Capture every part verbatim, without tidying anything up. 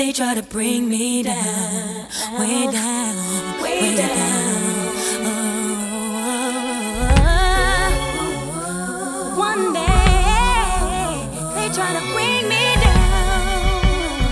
They try to bring me down, way down, way down. Oh, one day they try to bring me down.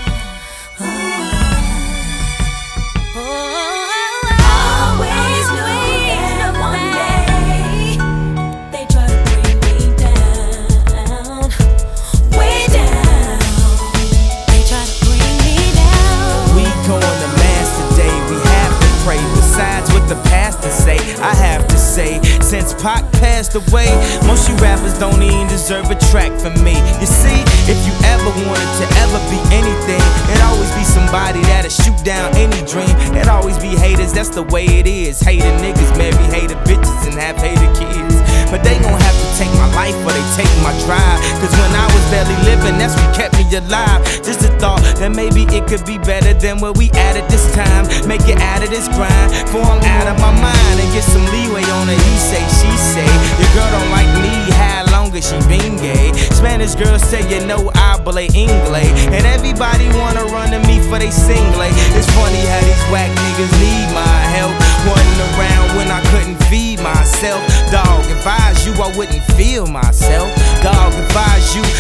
Oh, always knowing one day they try to bring me down, way down. They try to bring me down. We going to mass today, we have to pray. Besides what the pastor say, I have to say, since Pac passed away, most you rappers don't even deserve a track from me. You see, if you ever wanted to ever be anything, it'd always be somebody that'll shoot down any dream. It'd always be haters, that's the way it is. Hater niggas marry hater bitches and have hater kids. But they gon' have to take my life or they take my drive. Cause when I was barely living, that's what kept me alive. Just a thought that maybe it could be better than what we added this time. Make it out of this grind, before I'm out of my mind, and get some leeway on it. He say, she say, your girl don't like me, how long as she been gay? Spanish girls say, you know I play English, and everybody wanna run to me for they singlet. It's funny how these whack niggas need my help. Wasn't around when I couldn't feed myself. Dog, if I was you, I wouldn't feel myself. Dog, if I was you,